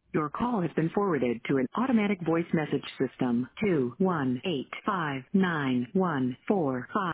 Your call has been forwarded to an automatic voice message system. 21859145.